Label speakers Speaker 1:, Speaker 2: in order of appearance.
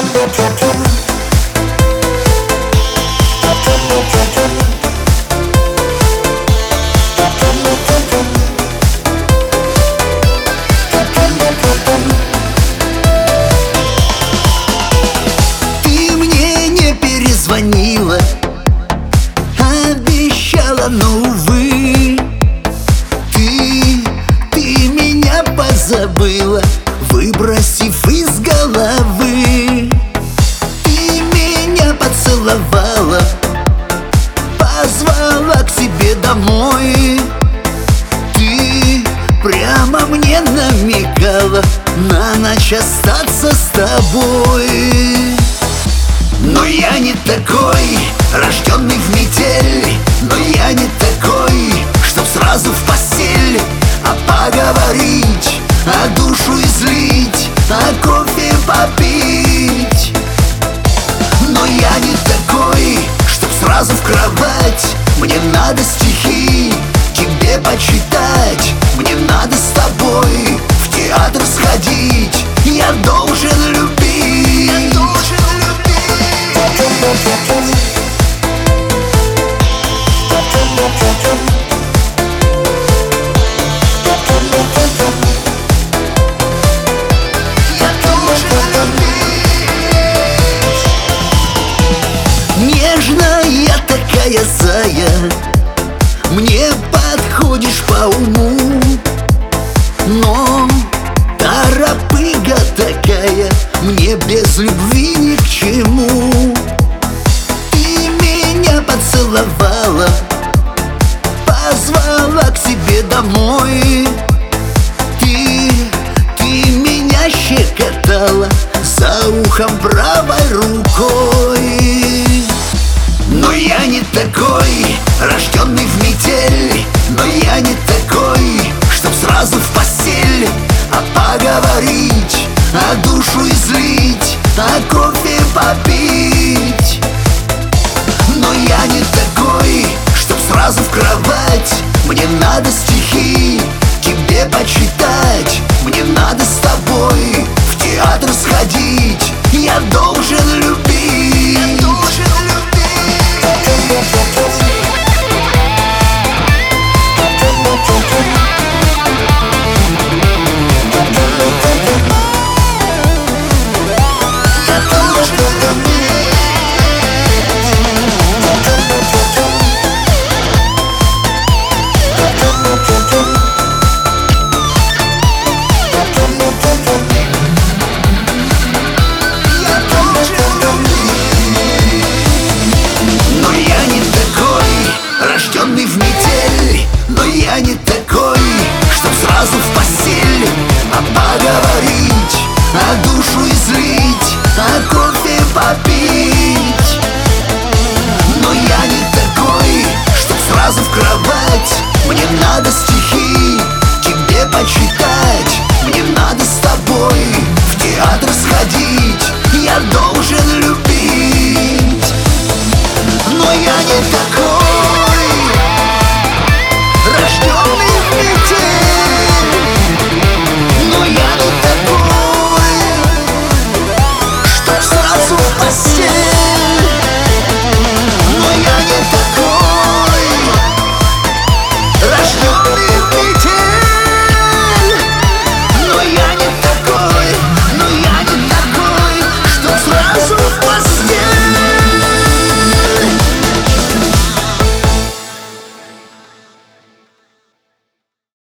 Speaker 1: Ты мне не перезвонила, обещала, но увы. Ты меня позабыла, выбросив из головы. Ты меня поцеловала, позвала к себе домой. Ты прямо мне намекала на ночь остаться с тобой. Но я не такой, рожденный в метель. Но я не такой, чтоб сразу в постель. А поговорить, а душу излить, а кофе попить. Но я не такой, чтоб сразу в кровать. Мне надо стихи тебе почитать. Мне надо с тобой в театр сходить. Я должен любить. Я должен любить. Нежная такая зая, мне подходишь по уму. Но торопыга такая, мне без любви ни к чему. Ты меня поцеловала, позвала к себе домой. Ты меня щекотала за ухом правой рукой. Но я не такой, рожденный в мире.